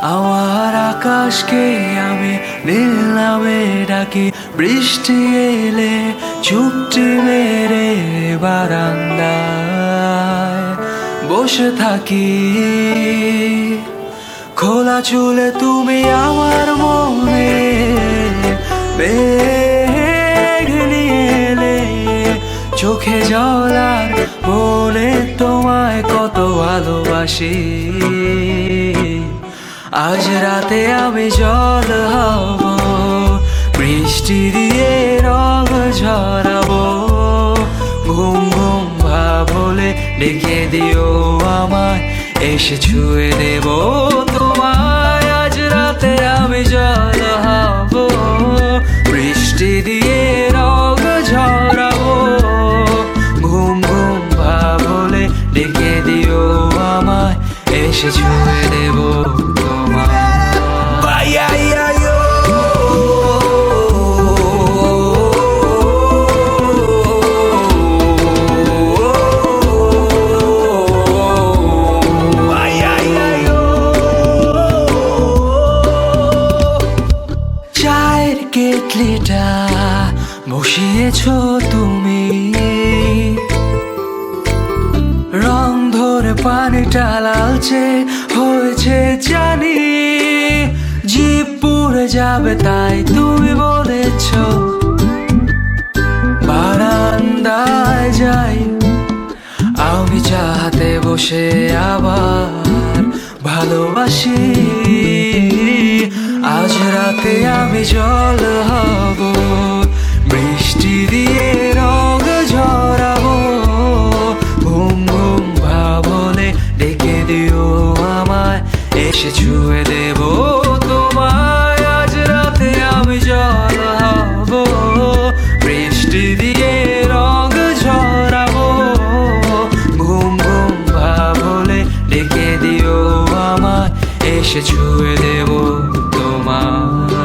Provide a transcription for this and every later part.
আমার আকাশকে আমি নীল নামে ডাকি, বৃষ্টি এলে চুপটি মেরে বারান্দায় বসে থাকি। খোলা চুলে তুমি আমার মনে মেঘ নিয়ে এলে, চোখে জল আর বলে তোমায় কত ভালোবাসি। আজ রাতে আমি জল হব, বৃষ্টি দিয়ে রং ঝরাবো। ঘুম ঘুম ভাব হলে ডেকে দিও আমায়, এসে ছুঁয়ে দেব তোমায়। আজ রাতে আমি জল হব, বৃষ্টি দিয়ে রং ঝরাবো। ঘুম ঘুম ভাব হলে ডেকে দিও আমায়, এসে ছুঁয়ে দেব তোমায়। চায়ের কেটলিটা বসিয়েছ তুমি, রং ধরে পানিটা লালচে হয়েছে জানি। জিভ পুড়ে যাবে তাই তুমি বলেছ, বারান্দায় যাই আমি চাহাতে বসে আবার ভালোবাসি। আজ রাতে আমি জল হব, বৃষ্টি দিয়ে রং ঝরাবো। ঘুম ঘুম ভাব হলে ডেকে দিও আমায়, এসে ছুঁয়ে দেব তোমায়। আজ রাতে আমি জল হব, বৃষ্টি দিয়ে রং ঝরাবো। ঘুম ঘুম ভাব হলে ডেকে দিও আমায়, এসে ছুঁয়ে দেব তোমায়।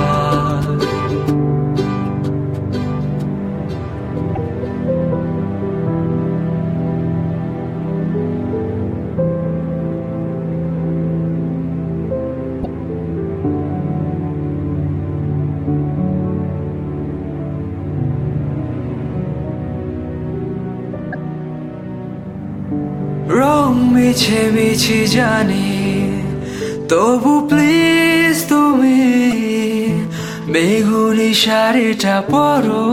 রং মিছে মিছি জানি, তবু প্লিজ তুমি বেগুনি শাড়িটা পরো।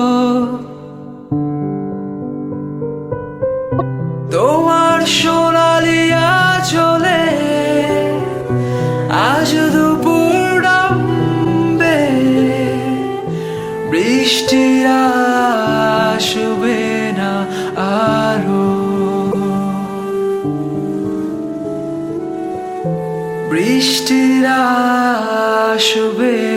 তোমার সোনালি আঁচলে আজ দুপুর নামবে, বৃষ্টি আসবে না আরো। বৃষ্টি আসবে